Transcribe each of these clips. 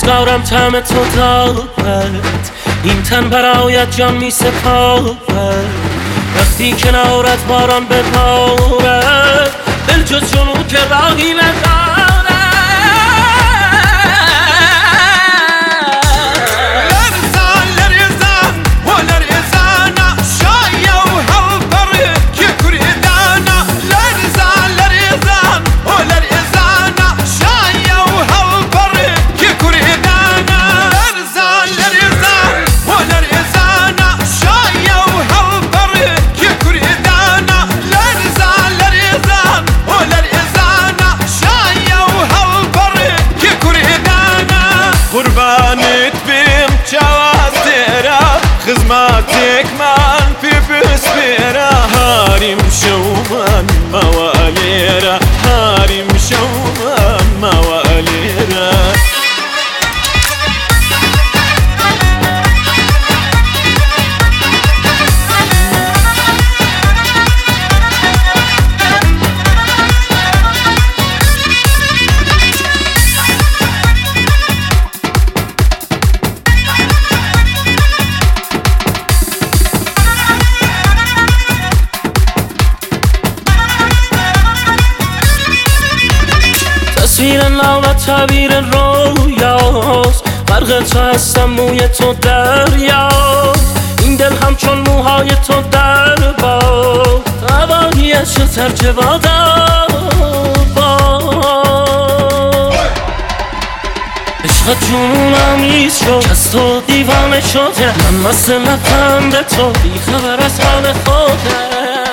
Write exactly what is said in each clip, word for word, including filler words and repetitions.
دارم طعم تو دارد، این تن برایت جان می سپارد. وقتی کنارت باران ببارد، دل جز جنون که راهی ندارد. قربانت بیم چوازتێرە خزماتێکمان پێ بسپێرە هاریم شەومان ماوە لێرە هاریم شەومان ماوە لێرە تصویر ناله تعبیر رویاست، غرق تو هستم موی تو دریاست. این دل همچون موهای تو در باد، هوایش ترک بادم باد. عشق جنونم ریز شد، از تو دیوانه شده، من مست لبخند تو بی خبر از حال خوده.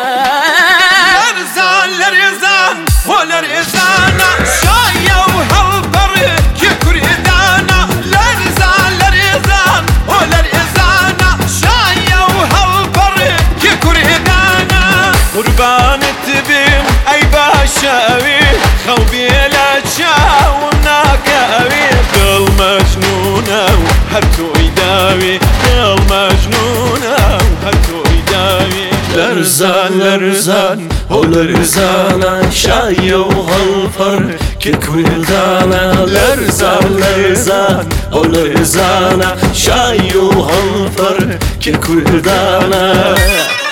لرزان لرزان و لرزانه شایه و هەڵبەڕێ کێ کوردانە لەرزان لەرێزان و لەرێزانە شایە و هەڵبەڕێ کێ کوردانە قوربانت بیم ئەی باشەوی خەو بێ لە چاوم ناکەوی دڵ مەجنونە و هەر تۆی داوی دڵ مەجنونە و هەر تۆی داوی لرزان لرزان و لرزانه شایه و هەڵبەڕێ که کوردانە. لرزان لرزان و لرزانه شایه و هەڵبەڕێ که کوردانە.